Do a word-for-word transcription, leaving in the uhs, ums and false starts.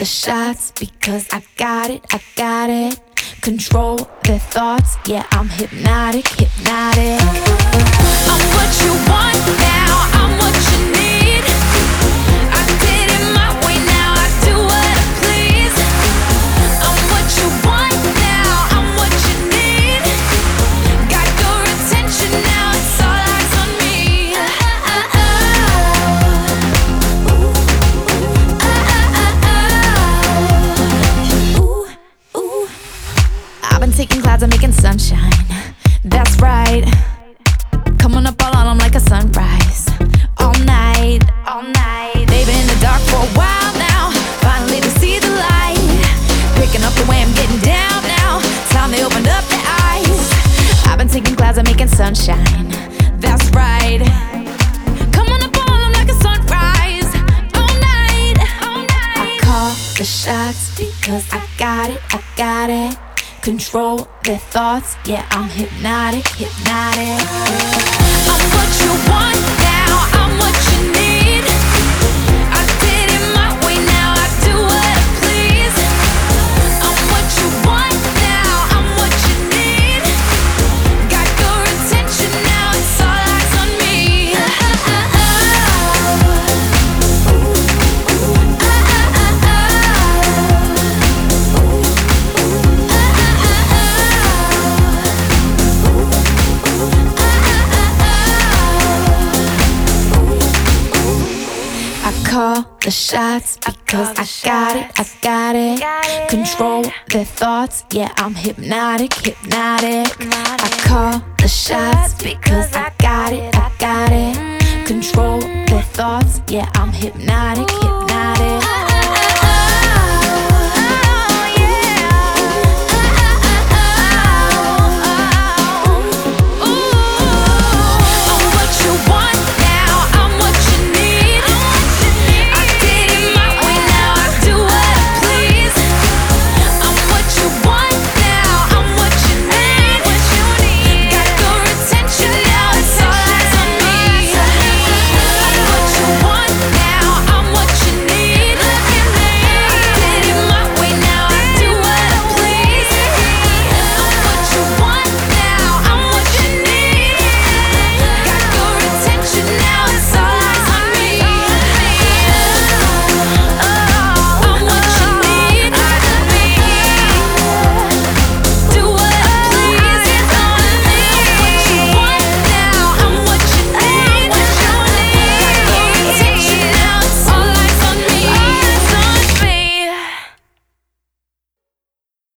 the shots because I got it, I got it. Control their thoughts, yeah, I'm hypnotic, hypnotic. I'm what you want now, I'm what you need. I did it my way, now I do what I please. I'm what you want now, I'm what you need. Got your attention now, it's all eyes on me. I've been taking clouds and making sunshine. That's right. Coming up all on 'em like a sunrise. All night, all night. They've been in the dark for a while now. Finally they see the light. Picking up the way I'm getting down now. Time they opened up their eyes. I've been taking clouds and making sunshine. That's right. Coming up on 'em like a sunrise. All night, all night. I call the shots because I got it, I got it. Control their thoughts, yeah, I'm hypnotic, hypnotic. I'm what you want now, I'm what you need. I did it my way, now I do what I please. I'm what you want now, I'm what you need. Got your attention now, it's all eyes on me. Call the shots because I got it, I got it. Control their thoughts, yeah, I'm hypnotic, hypnotic. I call the shots because I got it, I got it. Control their thoughts, yeah, I'm hypnotic, hypnotic.